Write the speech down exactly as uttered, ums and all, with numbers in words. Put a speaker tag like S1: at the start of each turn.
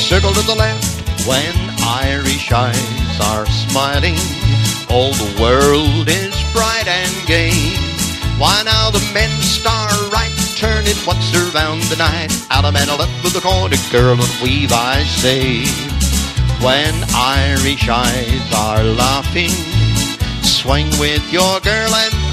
S1: circle to the left. When Irish eyes are smiling, all the world is bright and gay. Why now the men start right, turning what's around the night. Out a man left with the corner girl and weave, I say. When Irish eyes are laughing, swing with your girl and